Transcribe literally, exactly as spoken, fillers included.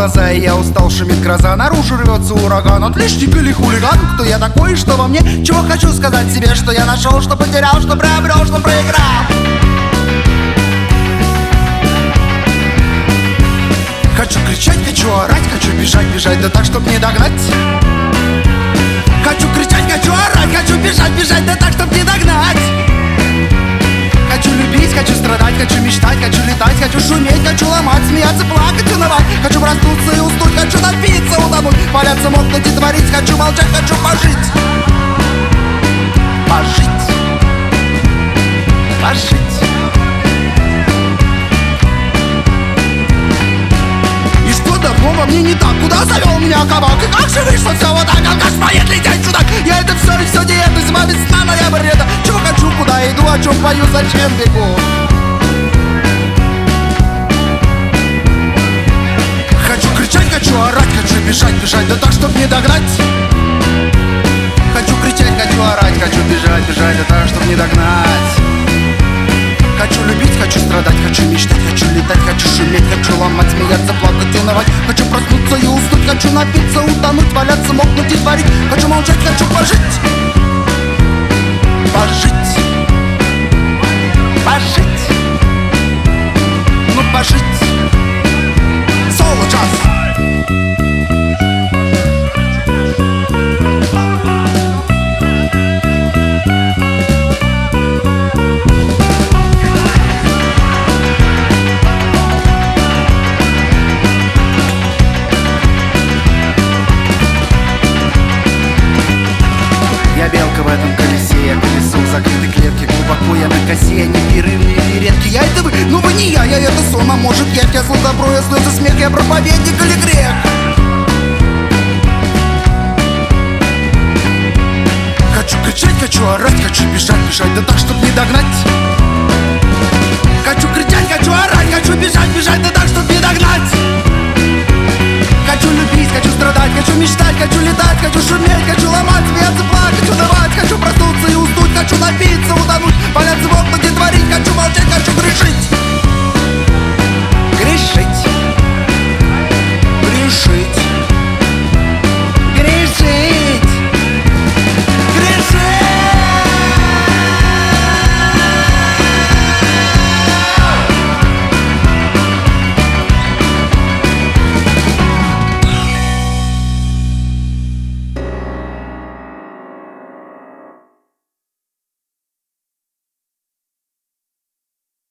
глаза, и я устал, шумит гроза. Наружу рвется ураган, отличник или хулиган. Кто я такой, что во мне? Чего хочу сказать себе, что я нашел, что потерял, что приобрел, что проиграл. Хочу кричать, хочу орать, хочу бежать, бежать, да так, чтоб не догнать. Хочу кричать, хочу орать, хочу бежать, бежать, да так, чтоб не догнать. Хочу любить, хочу страдать, хочу мечтать, хочу летать, хочу шуметь, хочу ломать, смеяться, плакать, унывать. Хочу проснуться и уснуть, хочу напиться, утонуть, валяться, мокнуть и творить. Хочу молчать, хочу пожить. Пожить. Пожить. И что давно во мне не так? Куда завел меня кабак? И как же вышло все вот так? Как же поет лететь чудак? Я это все и все диета, зима, весна, ноябрь, лето. Чего хочу, куда иду, о чем пою, зачем бегу? Хочу кричать, хочу орать, хочу бежать, бежать, да так, чтоб не догнать. Хочу кричать, хочу орать, хочу бежать, бежать, да так, чтоб не догнать. Хочу любить, хочу страдать, хочу мечтать, хочу летать, хочу шуметь, хочу ломать, смеяться, плакать, унывать. Хочу проснуться и уснуть, хочу напиться, утонуть, валяться, мокнуть и творить. Хочу молчать, хочу пожить. Пожить. Пожить. Ну пожить. Соло джаз. Я белка в этом колесе, я колесо в закрытой клетке. Глубоко я на косе, непрерывные или редкие. Я это вы, ну вы не я, я это сон. А может я, я зло добро, я слезы смех, я проповедник или грех. Хочу кричать, хочу орать, хочу бежать, бежать, да так, чтоб не догнать.